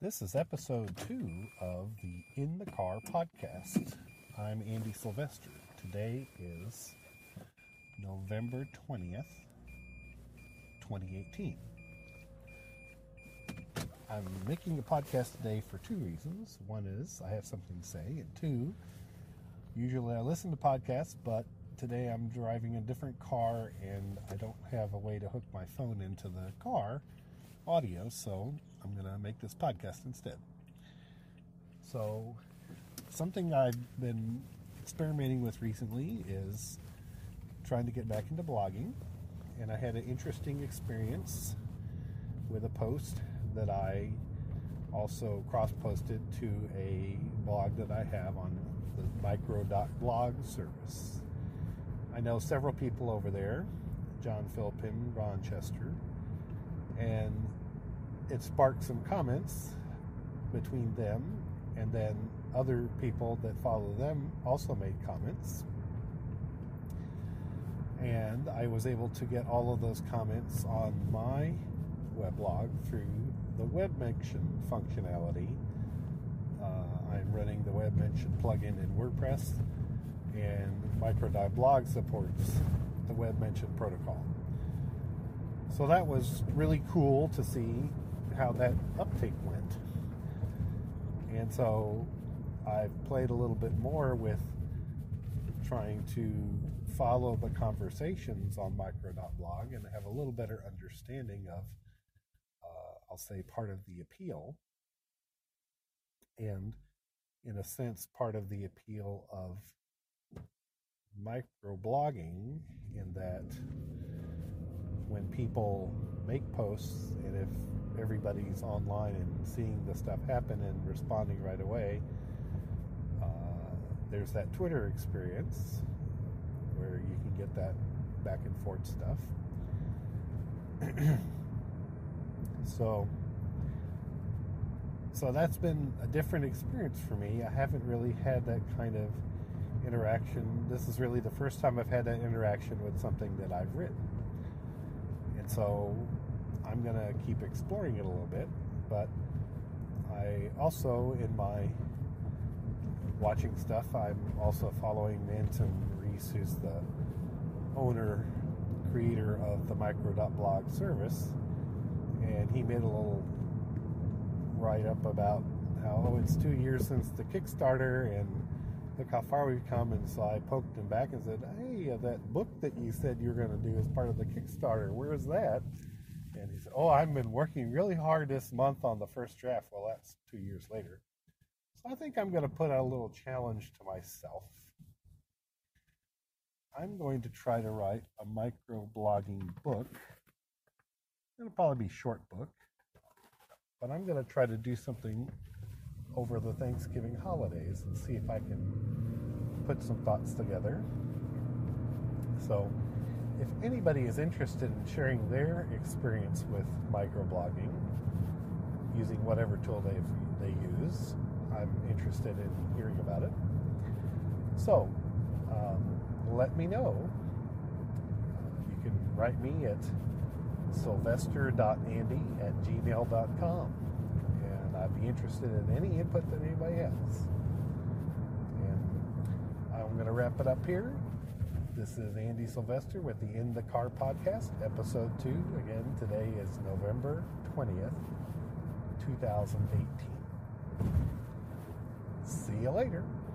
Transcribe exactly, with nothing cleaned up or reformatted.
This is episode two of the In the Car podcast. I'm Andy Sylvester. Today is November twentieth, twenty eighteen. I'm making a podcast today for two reasons. One is I have something to say, and two, usually I listen to podcasts, but today I'm driving a different car and I don't have a way to hook my phone into the car audio, so I'm going to make this podcast instead. So, something I've been experimenting with recently is trying to get back into blogging, and I had an interesting experience with a post that I also cross-posted to a blog that I have on the micro.blog service. I know several people over there, John Philpin, Ron Chester, and it sparked some comments between them, and then other people that follow them also made comments. And I was able to get all of those comments on my weblog through the web mention functionality. Uh, I'm running the web mention plugin in WordPress, and micro.blog supports the web mention protocol. So that was really cool to see how that uptake went. And so I've played a little bit more with trying to follow the conversations on micro.blog and have a little better understanding of, uh, I'll say, part of the appeal. And in a sense, part of the appeal of microblogging, in that when people make posts, and if everybody's online and seeing the stuff happen and responding right away, uh, there's that Twitter experience where you can get that back and forth stuff. so so that's been a different experience for me. I haven't really had that kind of interaction. This is really the first time I've had that interaction with something that I've written. And so I'm going to keep exploring it a little bit, but I also, in my watching stuff, I'm also following Manton Reese, who's the owner, creator of the micro.blog service, and he made a little write-up about how, oh, it's two years since the Kickstarter, and look how far we've come. And so I poked him back and said, hey, that book that you said you were going to do as part of the Kickstarter, where is that? And he said, oh, I've been working really hard this month on the first draft. Well, that's two years later. So I think I'm going to put out a little challenge to myself. I'm going to try to write a micro-blogging book. It'll probably be a short book. But I'm going to try to do something over the Thanksgiving holidays and see if I can put some thoughts together. So if anybody is interested in sharing their experience with microblogging using whatever tool they they use, I'm interested in hearing about it. So um, let me know. You can write me at sylvester dot andy at gmail dot com, and I'd be interested in any input that anybody has. And I'm going to wrap it up here. This is Andy Sylvester with the In the Car podcast, episode two. Again, today is November twentieth, twenty eighteen. See you later.